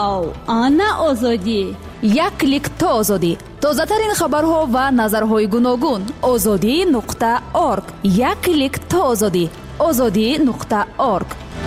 او آنا آزادی. یک کلیک تا آزادی. تازه‌ترین خبرها و نظرهای گوناگون. azadi.org. یک کلیک تا آزادی. azadi.org.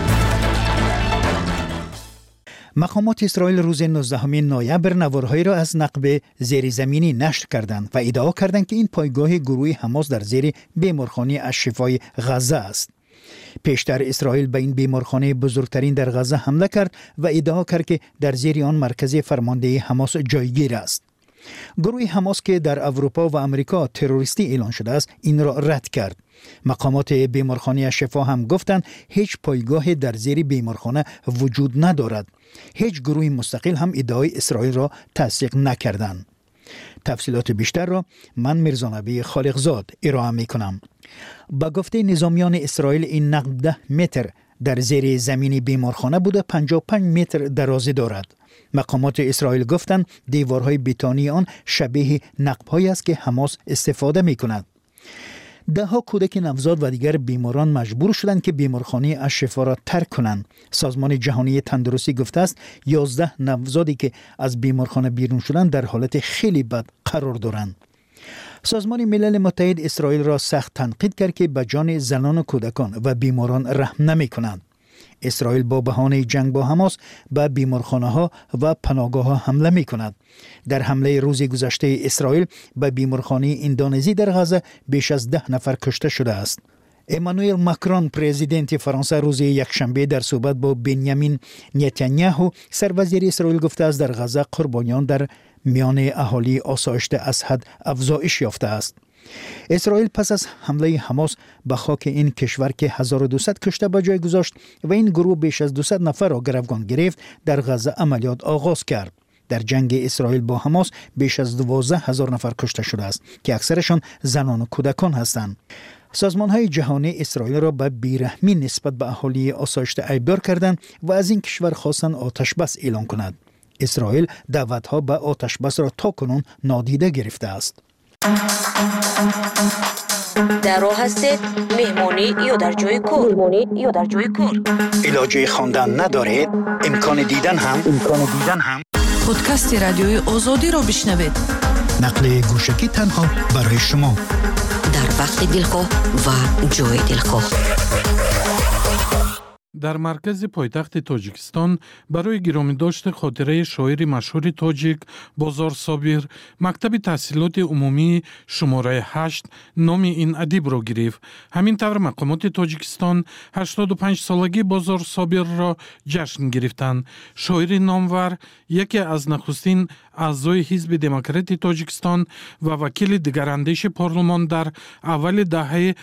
مقامات اسرائیل روز 19 نوامبر نوارهایی را از نقب زیرزمینی نشر کردند و ادعا کردند که این پایگاه گروه حماس در زیر بیمارخانه الشفای غزه است. پیشتر اسرائیل به این بیمارخانه بزرگترین در غزه حمله کرد و ادعا کرد که در زیر آن مرکز فرماندهی حماس جایگیر است. گروه حماس که در اروپا و امریکا تروریستی اعلان شده است این را رد کرد. مقامات بیمارخانه الشفا هم گفتند هیچ پایگاه در زیر بیمارخانه وجود ندارد. هیچ گروه مستقل هم ادعای اسرائیل را تصدیق نکردند. تفصیلات بیشتر را من میرزانبی خالقزاد ارائه میکنم. با گفته نظامیان اسرائیل این نقب 10 متر در زیر زمین بیمارخانه بوده 55 متر درازی دارد. مقامات اسرائیل گفتند دیوارهای بتانی آن شبیه نقب‌هایی است که حماس استفاده میکند. ده‌ها کودک نوزاد و دیگر بیماران مجبور شدند که بیمارخانه الشفا را ترک کنند. سازمان جهانی تندرستی گفته است 11 نوزادی که از بیمارخانه بیرون شدند در حالت خیلی بد قرار دارند. سازمان ملل متحد اسرائیل را سخت تنقید کرد که به جان زنان و کودکان و بیماران رحم نمی‌کند. اسرائیل با بهانه جنگ با حماس به بیمارخانه‌ها و پناهگاه‌ها حمله می‌کند. در حمله روز گذشته اسرائیل به بیمارخانه اندونزی در غزه بیش از 10 نفر کشته شده است. امانوئل ماکرون پرزیدنت فرانسه روز یکشنبه در صحبت با بنیامین نتانیاهو سروزیر اسرائیل گفته است در غزه قربانیان در میان اهالی آسایشته از حد افزایش یافته است. اسرائیل پس از حمله حماس به خاک این کشور که 1200 کشته به جای گذاشت و این گروه بیش از 200 نفر را گروگان گرفت در غزه عملیات آغاز کرد. در جنگ اسرائیل با حماس بیش از 12000 نفر کشته شده است که اکثرشان زنان و کودکان هستند. سازمان‌های جهانی اسرائیل را به بیرحمی نسبت به اهالی آسایشته ایبدار کردند و از این کشور خواستند آتش بس اعلان کند. اسرائیل دعوت‌ها به آتش بس را تاکنون نادیده گرفته است. در راه هستید مهمانی یا در جای کار علاج خواندن ندارید امکان دیدن هم پادکست رادیوی آزادی را بشنوید. نقل گوشکی تنها برای شما در وقت دلخواه و جای دلخواه. در مرکز پایتخت تاجیکستان برای گرامی داشت خاطره شاعر مشهور تاجیک بازار صابر مکتب تحصیلات عمومی شماره 8 نام این ادیب را گرفت. همین طور مقامات تاجیکستان 85 سالگی بازار صابر را جشن گرفتند. شاعر نامور یکی از نخستین اعضای حزب دموکراتی تاجیکستان و وکیل دگراندیش پارلمان در اول دهه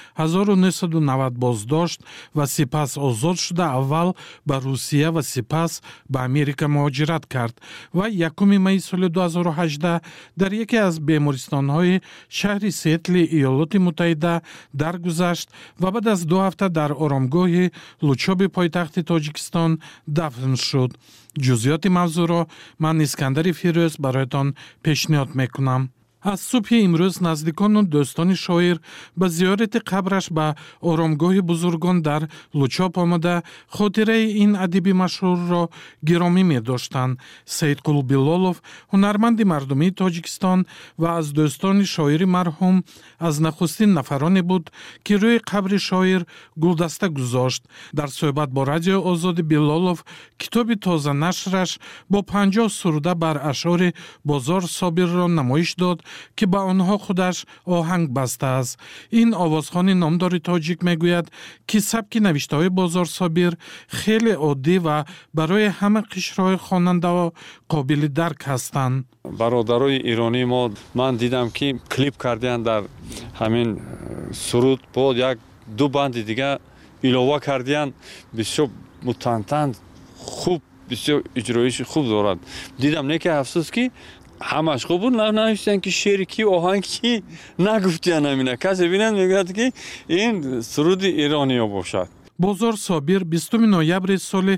1990 بازداشت و سپس آزاد شد. اول به روسیه و سپس به امریکا مهاجرت کرد و 1 می سال 2018 در یکی از بیمارستان‌های شهر سیاتل ایالات متحده درگذشت و بعد از 2 هفته در آرامگاه لوچاب پایتخت تاجیکستان دفن شد. جزئیات موضوع را من اسکندر فیروز برایتان پیشنهاد میکنم. از صبح امروز نزدیکان و دوستان شاعر به زیارت قبرش به آرامگاه بزرگان در لوچاپ آمده خاطره این ادیب مشهور را گرامی می داشتند. سیدقول بیلالوف هنرمند مردمی تاجیکستان و از دوستان شاعر مرحوم از نخستین نفرانی بود که روی قبر شاعر گلدسته گذاشت. در صحبت با رادیو آزاد بیلالوف کتاب تازه نشرش با 50 سروده بر اشعار بازار صابر را نمایش داد که با آنها خودش آهنگ بسته است. این آوازخوان نامدار تاجیک میگوید که سبک نوشته‌های بازار صابر خیلی عادی و برای همه قشرهای خواننده ها قابل درک هستند. برادرای ایرانی ما من دیدم که کلیپ کردن در همین سرود با 1-2 بند دیگه علاوه کردن، بسیار متنطن خوب، بسیار اجرایش خوب دارد. دیدم نه که افسوس که همش خوب بود، نوشتن که شعر کی آهنگ کی نگفتن. همینه کسی بینن میگه که این سرود ایرانی ها باشد. بازار صابر 20 نوامبر سال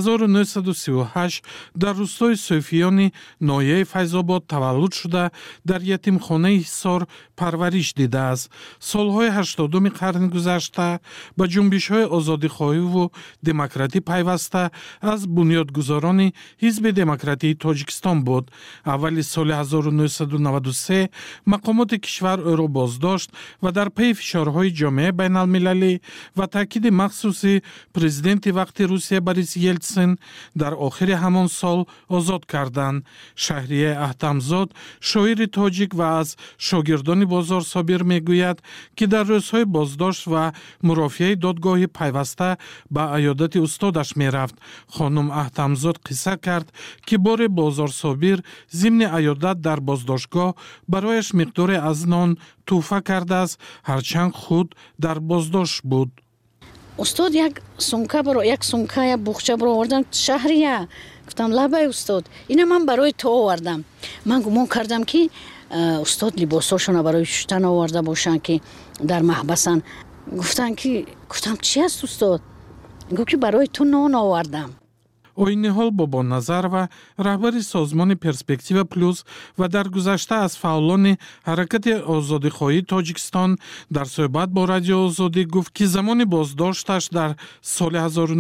1938 در روستای صوفیان ناحیه فیض‌آباد تولد شده در یتیمخانه حصار پرورش دیده است. سالهای 80 قرن گذشته به جنبش‌های آزادی‌خواهی و دموکراتی پیوسته از بنیادگذاران حزب دموکراتی تاجیکستان بود. اول سال 1993 مقامات کشور او را بازداشت و در پی فشارهای جامعه بین‌المللی و تاکید مخصوصی پرزیدنت وقت روسیه بوریس یلتسین در آخر همان سال آزاد کردند. شهریه احتمزاد شاعر تاجیک و از شاگردان بازار صابر میگوید که در روزهای بازداشت و مرافعه دادگاه پیوسته به عیادت استادش میرفت. خانم احتمزاد قصه کرد که بار بازار صابر ضمن عیادت در بازداشتگاه برایش مقدار از نان تحفه کرده است، هرچند خود در بازداشت بود. استاد یک سمکه بخچه برو آوردم شهریه. گفتم لبای استاد اینه من برای تو آوردم. من گمان کردم که استاد لباساشون برای شستن آورده باشن که در محبسن. گفتم چی است استاد؟ گفت که برای تو نان آوردم. اوینهال بابا نظر و رهبر سازمان پرسپکتیو پلوس و در گذشته از فعالان حرکت آزادی‌خواهی تاجیکستان در صحبت با رادیو آزادی گفت که زمان بازداشتش در سال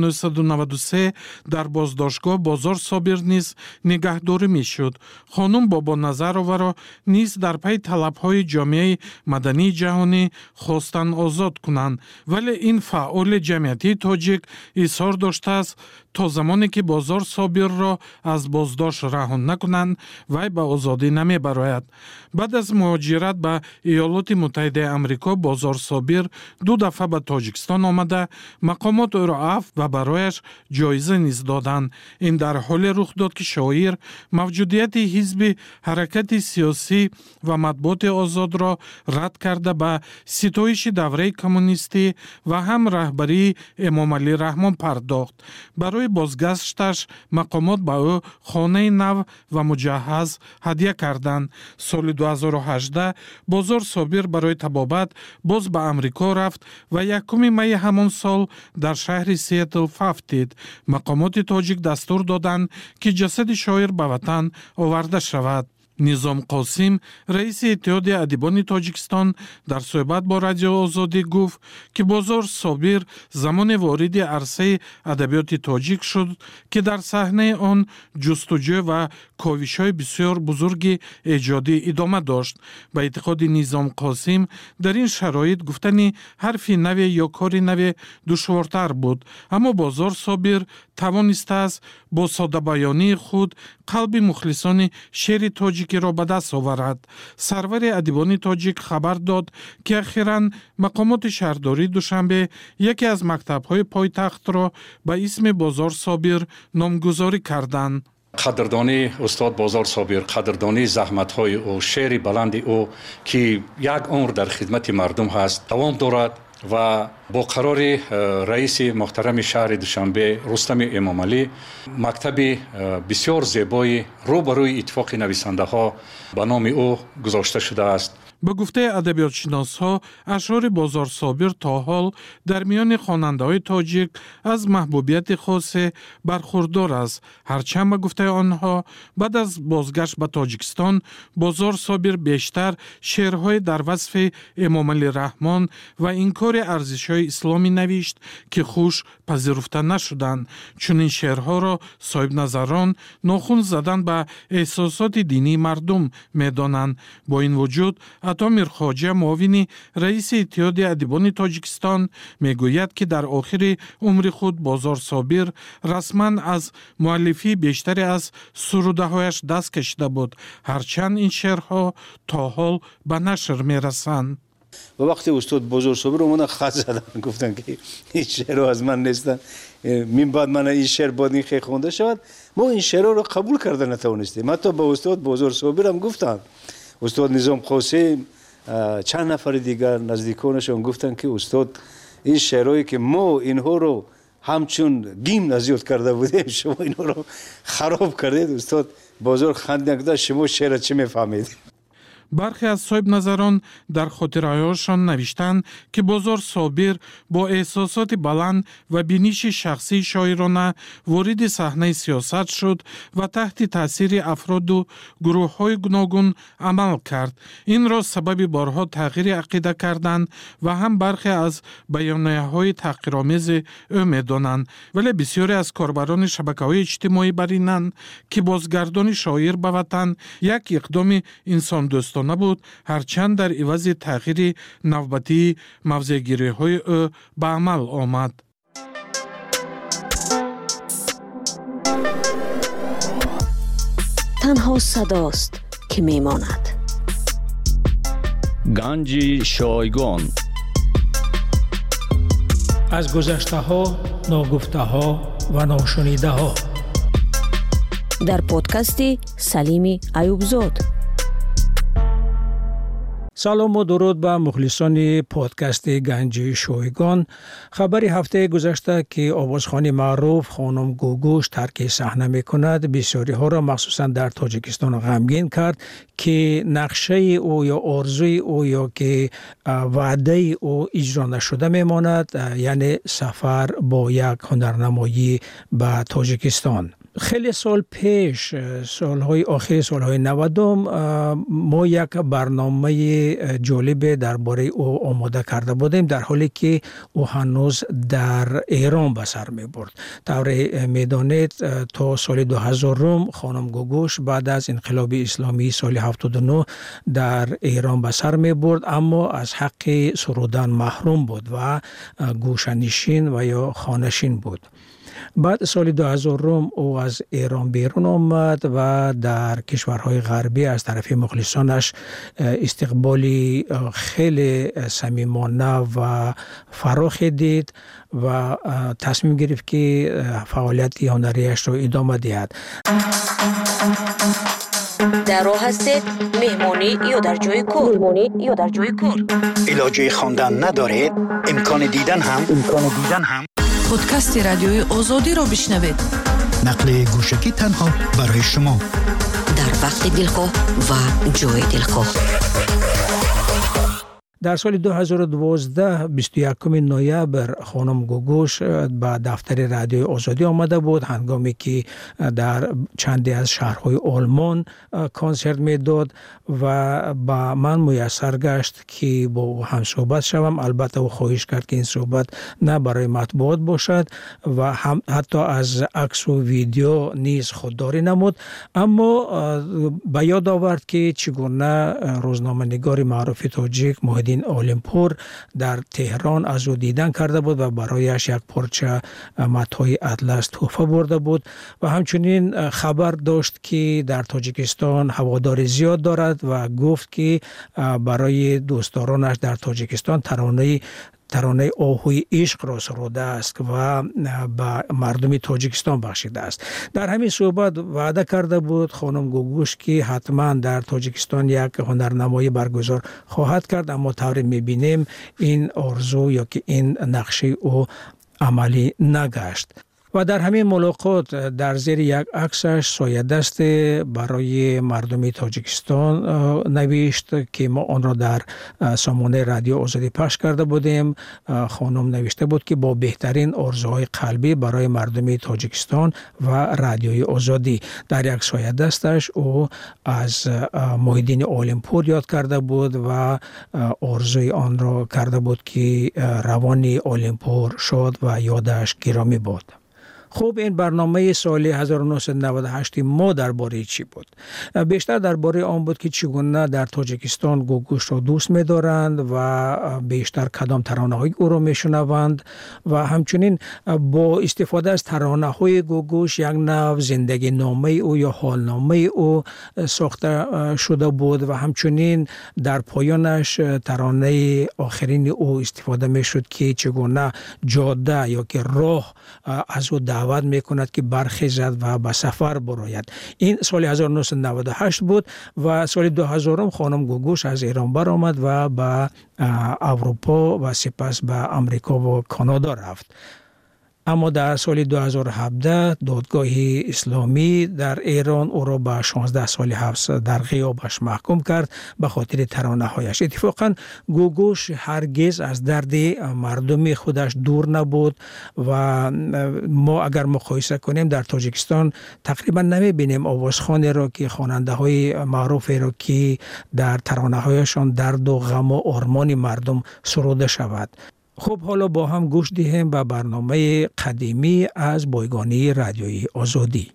1993 در بازداشتگاه بازار صابر نیز نگهداری میشد. خانم بابا نظرова را نیز در پی طلب‌های جامعه مدنی جهانی خواستند آزاد کنند، ولی این فعال جمعیتی تاجیک اصرار داشته است تا زمانی که بازار صابر را از بازداشت رها نکنند وی به آزادی نمی براید. بعد از مهاجرت به ایالات متحده آمریکا بازار صابر 2 دفعه به تاجیکستان آمده، مقامات او را عفو و برایش جایزه نیز دادند. این در حال رخ داد که شاعر موجودیت حزب حرکت سیاسی و مطبوعات آزاد را رد کرده به ستایش دوره کمونیستی و هم رهبری امام علی رحمان پرداخت. برای بازگشتش مقامات به او خانه نو و مجهز هدیه کردند. سال 2018 بازار صابر برای طبابت باز به امریکا رفت و 1 می همان سال در شهر سیاتل فافتید. مقامات تاجیک دستور دادند که جسد شاعر به وطن آورده شود. نظام قاسم رئیس اتحاد ادیبان تاجیکستان در صحبت با رادیو آزادی گفت که بازار صابر زمان وارد عرصه ادبیات تاجیک شد که در صحنه آن جستجو و کاوش‌های بسیار بزرگ ایجادی ادامه داشت. به اعتقاد نظام قاسم در این شرایط گفتن حرفی نو یا کاری نو دشوارتر بود، اما بازار صابر توانسته است با ساده بیانی خود قلب مخلصان شعر تاجیکی را به دست آورد. سرور ادیبان تاجیک خبر داد که اخیراً مقامات شهرداری دوشنبه یکی از مکتب‌های پایتخت را به اسم بازار صابر نامگذاری کردند. قدردانی استاد بازار صابر، قدردانی زحمت‌های او، شعر بلند او که یک عمر در خدمت مردم هست دوام دارد و با قرار رئیس محترم شهر دوشنبه رستم امام علی مکتب بسیار زیبای روبروی اتفاق نویسنده ها به نام او گذاشته شده است. به گفته ادبیات شناس‌ها اشعار بازار صابر تا حال در میان خواننده‌های تاجیک از محبوبیت خاص برخوردار است. هرچند به گفته آنها بعد از بازگشت به تاجیکستان بازار صابر بیشتر شعرهای در وصف امام علی رحمان و انکار ارزش‌های اسلامی نوشت که خوش پذیرفته نشدند. چون این شعرها را صاحب نظران ناخن زدن به احساسات دینی مردم می‌دانند. با این وجود عطا میرخواجه معاون رئیس اتحاد ادیبان تاجیکستان میگوید که در آخر عمر خود بازار صابر رسما از مؤلفی بیشتری از سروده‌هایش دست کشیده بود، هرچند این شعرها تا حال به نشر میرسند. و وقتی استاد بازار صابر اومدن خط زدن گفتن که این شعر از من نیستن، من بعد من این شعر باید این خیلی خونده شود. ما این شعر رو قبول کردن نتوانستیم. حتی با استاد بازار صابر هم گفتن، استاد نظام قاسم چند نفر دیگر نزدیکانشون گفتن که استاد این شعرهایی که ما اینها رو همچون گیم نزیاد کرده بودیم شما اینها رو خراب کردید. استاد بازار خندید، شما شعر چی میفهمید؟ برخی از صاحب نظران در خاطرهایشان نوشتند که بازار صابر با احساسات بلند و بینش شخصی شاعرانه وارد صحنه سیاست شد و تحت تاثیر افراد و گروه‌های گوناگون عمل کرد. این را سبب بارها تغییر عقیده کردند و هم برخی از بیانیه‌های تحقیرآمیز او می‌دانند. ولی بسیاری از کاربران شبکه‌های اجتماعی برینند که بازگردان شاعر به وطن یک اقدام انسان دوستانه بود، هرچند در عوض تغییر نوبتی موضع‌گیری‌های او به عمل آمد. تنها صداست که میماند. گنج شایگان از گذشته ها، ناگفته ها و ناشنیده ها در پادکست سلیم ایوبزاد. سلام و درود به مخلصان پادکست گنج شایگان. خبری هفته گذشته که آوازخوان معروف خانم گوگوش ترک صحنه میکند بسیاری ها را مخصوصا در تاجیکستان غمگین کرد که نقشه او یا آرزوی او یا که وعده او اجرا نشده میماند، یعنی سفر با یک هنرنمایی به تاجیکستان. خیلی سال پیش، سالهای آخر سالهای 90 ما یک برنامه جالب درباره او آماده کرده بودیم، در حالی که او هنوز در ایران به سر می برد. طور میدانید تا سال 2000 خانم گوگوش بعد از انقلاب اسلامی سال 79 در ایران به سر می برد، اما از حق سرودن محروم بود و گوشه‌نشین و یا خانه‌نشین بود. بعد سال 2000 او از ایران بیرون آمد و در کشورهای غربی از طرف مخلصانش استقبالی خیلی صمیمانه و فراخی دید و تصمیم گرفت که فعالیت هنریش را ادامه دهد. در راه هستید، مهمانی یا در جای کار. علاجه خواندن ندارید، امکان دیدن هم پادکست رادیوی آزادی را بشنوید. نقل گوشکی تنها برای شما در وقت دلخواه و جای دلخواه. در سال 2012 21 نوامبر خانم گوگوش به دفتر رادیوی آزادی آمده بود، هنگامی که در چندی از شهرهای آلمان کنسرت میداد و با من میسر گشت که با هم صحبت شوم. البته او خواهش کرد که این صحبت نه برای مطبوعات باشد و هم حتی از عکس و ویدیو نیز خودداری نمود، اما به یاد آورد که چگونه روزنامه‌نگار معروف تاجیک محیدین اولمپور در تهران از او دیدن کرده بود و برایش یک پارچه متاع اطلس تحفه برده بود و همچنین خبر داشت که در تاجیکستان هوادار زیاد دارد و گفت که برای دوستدارانش در تاجیکستان ترانه آهوی عشق را سروده است و به مردم تاجیکستان بخشیده است. در همین صحبت وعده کرده بود خانم گوگوش که حتما در تاجیکستان یک هنرنمایی برگزار خواهد کرد، اما طوری میبینیم این آرزو یا که این نقشه او عملی نگشت. و در همین ملاقات در زیر یک عکسش سایه دست برای مردم تاجیکستان نوشت که ما آن را در سامانه رادیو آزادی پخش کرده بودیم. خانم نوشته بود که با بهترین آرزوهای قلبی برای مردم تاجیکستان و رادیوی آزادی. در یک سایه دستش او از محیدین اولمپور یاد کرده بود و آرزوی آن را کرده بود که روان اولمپور شد و یادش گرامی بود. خوب، این برنامه سال 1998 ما درباره چی بود؟ بیشتر درباره آن بود که چگونه در تاجیکستان گوگوش را دوست می‌دارند و بیشتر کدام ترانه‌های او را میشنوند و همچنین با استفاده از ترانه‌های گوگوش یک نوع زندگی نامه او یا حالنامه او ساخته شده بود و همچنین در پایانش ترانه آخرین او استفاده میشد که چگونه جاده یا که راه از او دعوت میکند که برخیزد و به سفر براید. این سال 1998 بود و سال 2000 خانم گوگوش از ایران برآمد و به اروپا و سپس به امریکا و کانادا رفت. اما در سال 2017 دادگاه اسلامی در ایران او را به 16 سال حبس در غیابش محکوم کرد به خاطر ترانه‌هایش. اتفاقا گوگوش هرگز از درد مردم خودش دور نبود و ما اگر مقایسه کنیم در تاجیکستان تقریبا نمی‌بینیم آوازخوانی را که خواننده‌های معروفی را که در ترانه‌هایشان درد و غم و آرمان مردم سروده شود. خب حالا با هم گوش دهیم به برنامه قدیمی از بایگانی رادیوی آزادی.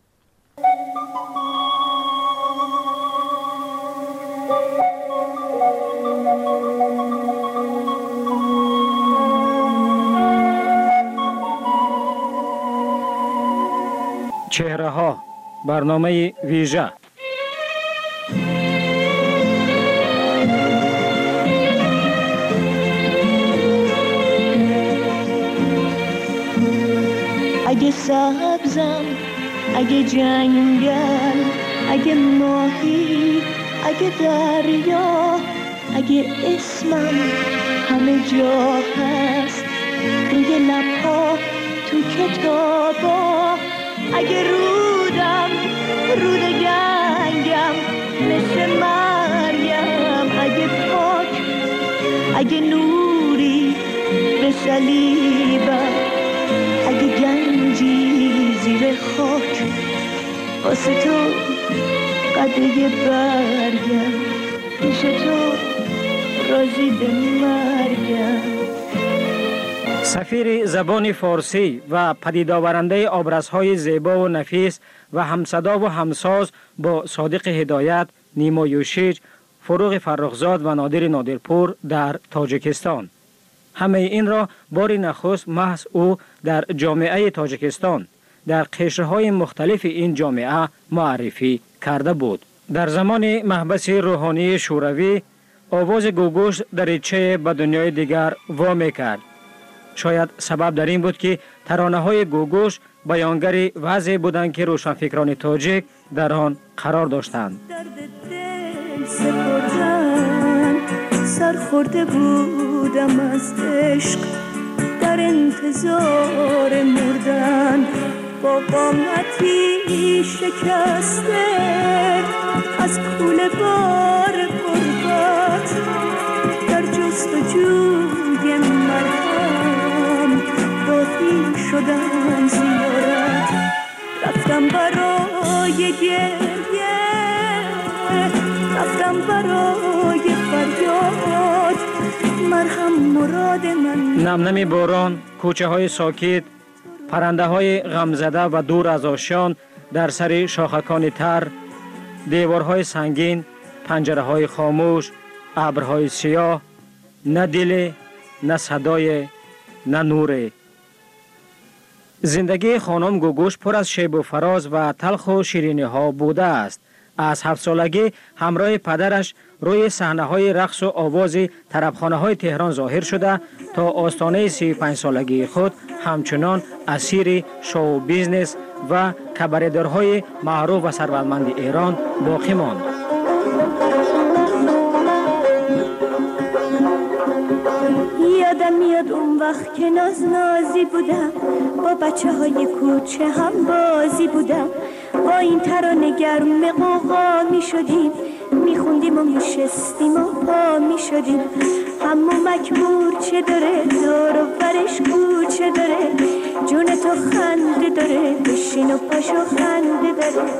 چهره ها، برنامه ویژه. اگه سبزم، اگه جنگل، اگه ماهی، اگه دریا، اگه اسمم همه جا هست روی لبها تو کتابا، اگه رودم رود گنگم مثل مریم، اگه پاک، اگه نوری به صلیبم، اگه گنجی زیر خاک واسه تو قده برگم، پیش تو راضی به مرگم. سفیر زبان فارسی و پدید آورنده آبرزهای زیبا و نفیس و همصدا و همساز با صادق هدایت، نیما یوشیج، فروغ فرخزاد و نادر نادرپور در تاجیکستان. همه این را بار نخست محض او در جامعه تاجیکستان در قشرهای مختلف این جامعه معرفی کرده بود. در زمان محبس روحانی شوروی آواز گوگوش دریچه به دنیای دیگر وا می‌کرد. شاید سبب در این بود که ترانه‌های گوگوش بیانگر وضعی بودند که روشنفکران تاجیک در آن قرار داشتند. سرخورده بودم از عشق، در انتظار مردن، با قامتی شکسته از کوله بار غربت، در جستجوی مرهم راهی شدم زیارت، رفتم برای گریه، رفتم برای فریاد، مرهم مراد من. نمنم باران، کوچه های ساکت، پرنده های غمزده و دور از آشیان در سر شاخکان تر، دیوارهای سنگین، پنجره های خاموش، ابرهای سیاه، نه دل، نه صدای، نه نور. زندگی خانم گوگوش پر از شیب و فراز و تلخ و شیرینی ها بوده است. از 7 سالگی همراه پدرش روی صحنه‌های رقص و آواز طربخانه‌های تهران ظاهر شده تا آستانه 35 سالگی خود همچنان اسیر شو بیزنس و کباره‌دارهای معروف و ثروتمند ایران باقی ماند. یادم میاد اون وقت که نازی بودم، با بچه‌های کوچه هم بازی بودم، با این ترانه گرم قوقا می شدیم، می خوندیم و می شستیم و پا می شدیم. حمومک مورچه داره، دور و برش کوچه داره، جون تو خنده داره، بشین و پاشو خنده داره.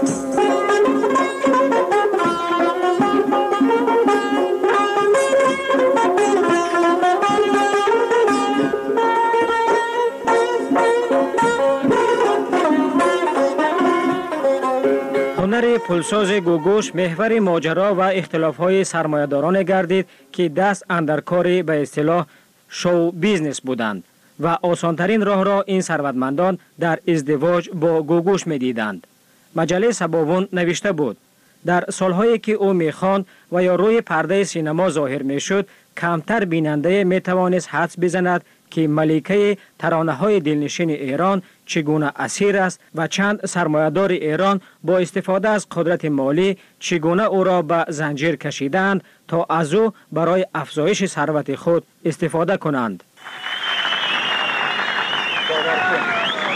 هنر پلساز گوگوش محور ماجرا و اختلاف‌های سرمایه‌داران گردید که دست اندر کار به اصطلاح شو بیزنس بودند و آسانترین راه را این ثروتمندان در ازدواج با گوگوش می‌دیدند. مجله سباوون نوشته بود در سالهایی که او می‌خواند و یا روی پرده سینما ظاهر می‌شد، کمتر بیننده می‌توانست حدس بزند که ملکه ترانه‌های دلنشین ایران چگونه اسیر است و چند سرمایه‌دار ایران با استفاده از قدرت مالی چگونه او را به زنجیر کشیدند تا از او برای افزایش ثروت خود استفاده کنند.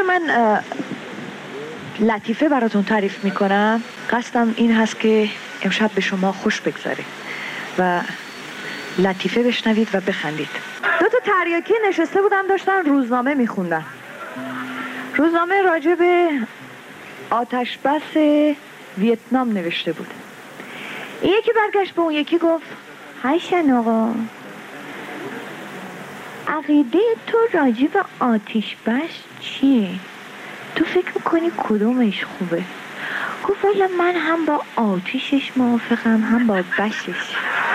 من لطیفه براتون تعریف میکنم. قصدم این هست که امشب به شما خوش بگذاره و لطیفه بشنوید و بخندید. دو تا تریاکی نشسته بودن داشتن روزنامه میخوندن. روزنامه راجع به آتش بس ویتنام نوشته بود. این یکی برگشت به اون یکی گفت هیشن آقا، عقیده تو راجع به آتش بس چیه؟ تو فکر میکنی کدومش خوبه؟ گفت والا من هم با آتیشش موافقم هم با بشش.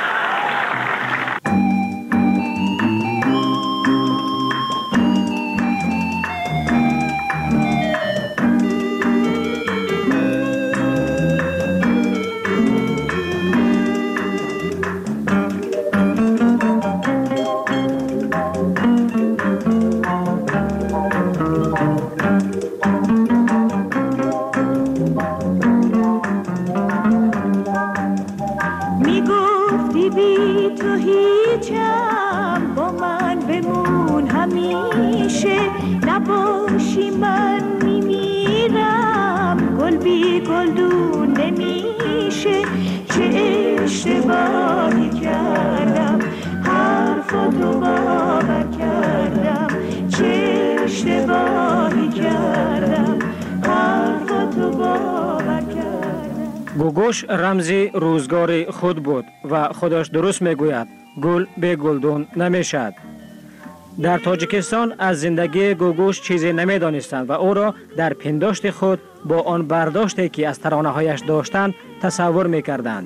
گوگوش رمزی روزگار خود بود و خودش درست میگوید گل به گلدون نمیشد. در تاجیکستان از زندگی گوگوش چیزی نمیدانستند و او را در پنداشت خود با آن برداشتی که از ترانه هایش داشتند تصور میکردند.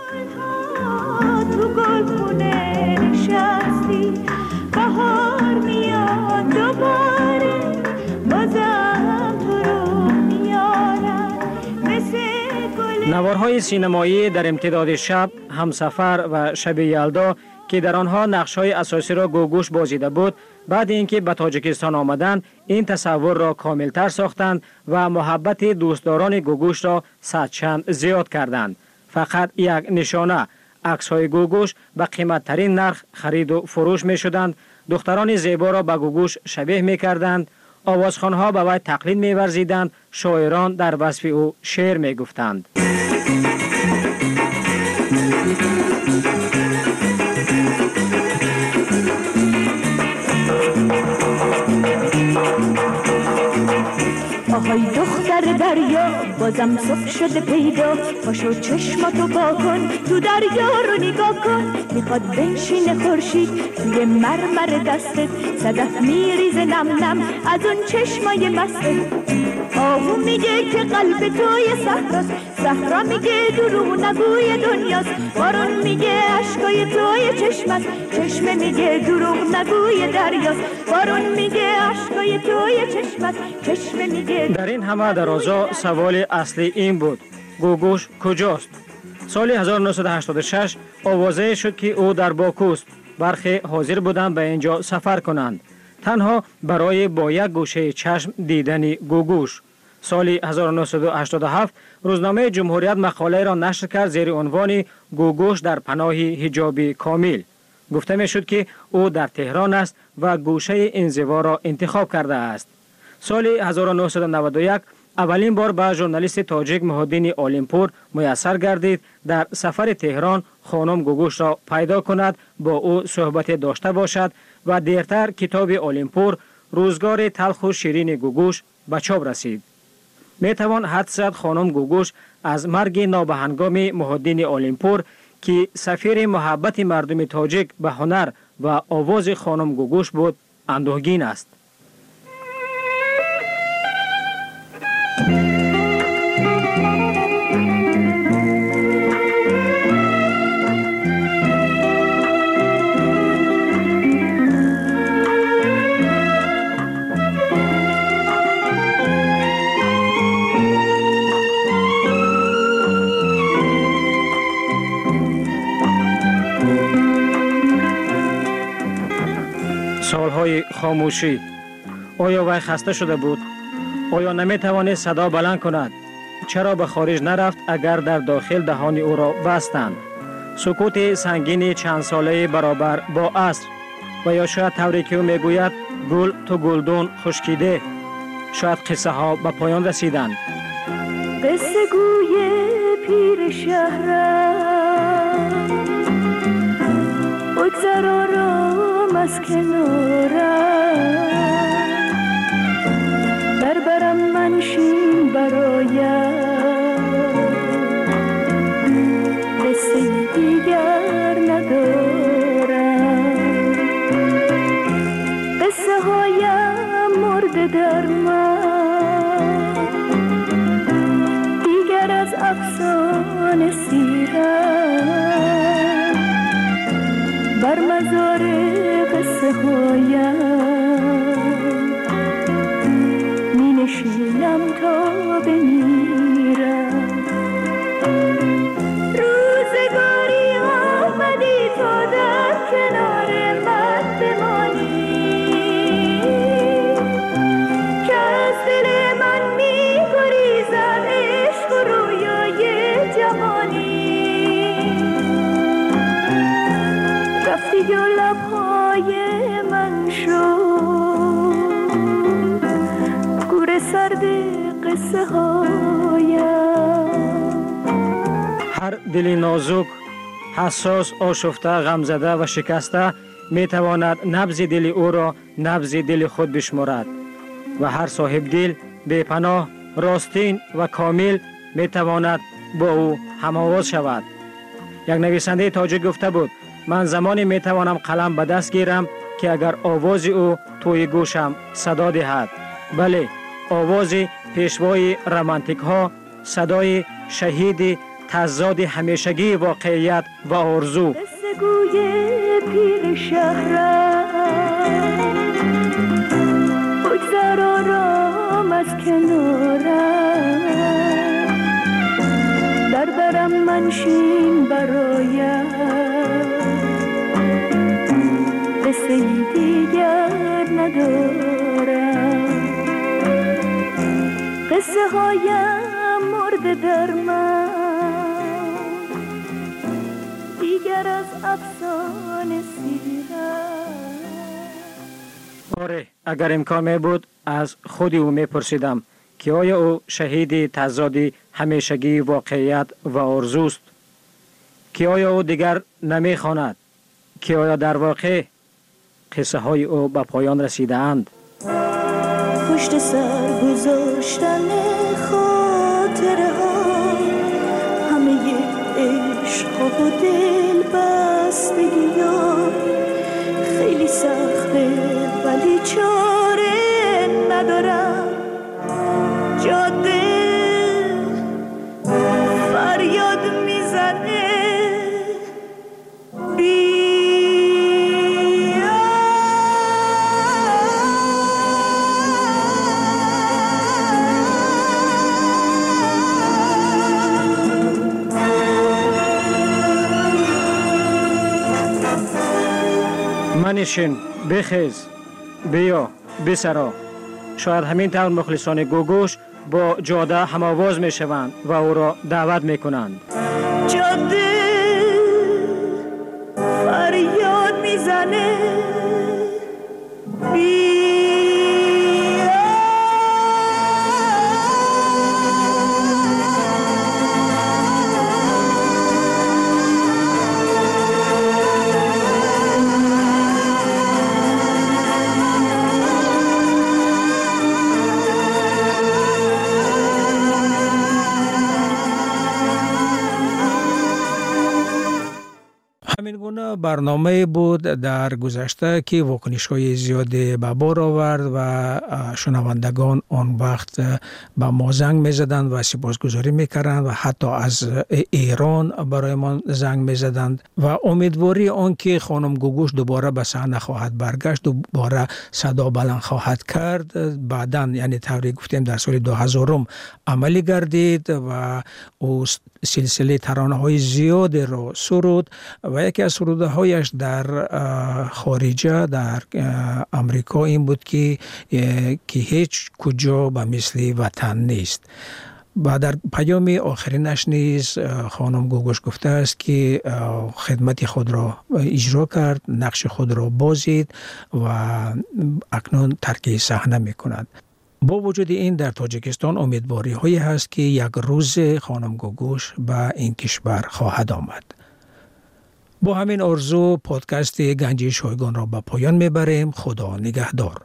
تو گلخونه نشستی بهار میاد دوباره بازم تو رو میارم مثل گل. نوارهای سینمایی در امتداد شب، همسفر و شب یلدا که در آنها نقش‌های اساسی را گوگوش بازیده بود، بعد اینکه به تاجیکستان آمدند این تصور را کاملتر ساختند و محبت دوستداران گوگوش را صدچند زیاد کردند. فقط یک نشانه، عکس‌های گوگوش به قیمت‌ترین نرخ خرید و فروش می‌شدند. دختران زیبا را به گوگوش شبیه می‌کردند، آوازخوان‌ها به وی تقلید می‌ورزیدند، شاعران در وصف او شعر می‌گفتند. آهای دختر دریا بازم صبح شده پیدا، پاشو چشماتو با کن تو دریا رو نگاه کن. میخواد بنشینه خورشید توی مرمر دستت، صدف میریزه نم نم از اون چشمای مستت. آهو میگه که قلب توی صحراست، صحرا میگه دروغ نگوی دنیاست. بارون میگه عشقای توی چشمت، چشمه میگه دروغ نگوی دریاست. بارون میگه عشقای توی چشمت، چشمه میگه. در این همه درازا سوال اصلی این بود: گوگوش کجاست؟ سال 1986 آوازه شد که او در باکوست. برخی حاضر بودند به اینجا سفر کنند تنها برای با یک گوشه چشم دیدن گوگوش. سال 1987 روزنامه جمهوریت مقاله را نشر کرد زیر عنوان گوگوش در پناه حجاب کامل. گفته می شد که او در تهران است و گوشه انزوا را انتخاب کرده است. سال 1991 اولین بار به ژورنالیست تاجیک محی‌الدین عالمپور میسر گردید در سفر تهران خانم گوگوش را پیدا کند، با او صحبت داشته باشد و دیرتر کتاب عالمپور روزگار تلخ و شیرین گوگوش به چاپ رسید. می توان حدس زد خانم گوگوش از مرگ نابهنگام محی‌الدین عالمپور که سفیر محبت مردم تاجیک به هنر و آواز خانم گوگوش بود اندوهگین است. سالهای خاموشی. آیا وی خسته شده بود؟ آیا نمی توانست صدا بلند کند؟ چرا به خارج نرفت اگر در داخل دهان او را بستند؟ سکوت سنگین چند ساله برابر با عصر، و یا شاید طوری که او میگوید گل تو گلدون خشکیده. شاید قصه ها به پایان رسیدند. قصه گوی پیر شهرم بگذر آرام از کنارم برم منشین برایم قصه دیگر ندارم قصه هایم مرده در من دیگر از افسانه سیرم بر مزار قصه هایم نشینم تا بمیرم روزگاری آمدی تا در کنار من بمانی که از دل من می گریزد عشق و رویای جوانی رفتی و لبهای من شد سرد قصه هایم هر دل نازک، حساس، آشفته، غمزده و شکسته می تواند نبض دل او را نبض دل خود بشمارد و هر صاحب دل بی‌پناه، راستین و کامل می تواند با او هم‌آواز شود. یک نویسنده تاجیک گفته بود من زمانی می توانم قلم به دست گیرم که اگر آواز او توی گوشم صدا دهد. بله، آواز پیشوای رمانتیک ها، صدای شهید تضاد همیشگی واقعیت و آرزو. قصه گوی پیر شهرم بگذر آرام از کنارم برم منشین برایم قصه دیگر ندارم قصه هایم مرده در من دیگر از افسانه سیرم. آره، اگر امکان می بود از خودی او می پرسیدم که آیا او شهید تضاد همیشگی واقعیت و آرزوست، که آیا او دیگر نمی خواند، که آیا در واقع قصه های او به پایان رسیده اند. پشت سر گذاشتن خاطره ها همه عشق و دل بستگی ها خیلی سخته ولی چاره ندارم جاده فریاد میزنه منشین، بخیز، بیا، بسرا. شاید همین طور مخلصان گوگوش با جاده هم‌آواز می شوند و او را دعوت می کنند. جاده فریاد می زنه همین گونه برنامه بود در گذشته که واکنش‌های زیادی به بار آورد و شنوندگان آن وقت به ما زنگ می‌زدند و سپاسگزاری می‌کردند و حتی از ایران برای ما زنگ می‌زدند و امیدواری آن که خانم گوگوش دوباره به صحنه خواهد برگشت، دوباره صدا بلند خواهد کرد. بعداً یعنی طوری گفتیم در سال 2000 عملی گردید و او سلسله ترانه‌های زیادی را سرود و یکی از سرودهایش در خارجه در امریکا این بود که هیچ کجا به مثل وطن نیست. و در پیام آخرینش نیز خانم گوگوش گفته است که خدمت خود را اجرا کرد، نقش خود را بازید و اکنون ترک صحنه می کند. با وجود این در تاجیکستان امیدواری هایی هست که یک روز خانم گوگوش به این کشور خواهد آمد. با همین آرزو پادکست گنجی شایگان را به پایان میبریم. خدا نگهدار.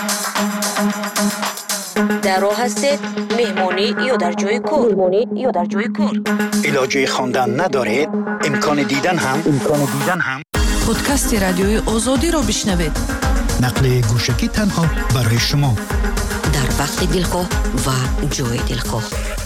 در راه هستید مهمانی یا در جای کار علاجه خواندن ندارید امکان دیدن هم پادکست رادیوی آزادی را بشنوید. نقل گوشکی تنها برای شما در وقت دلخواه و جای دلخواه.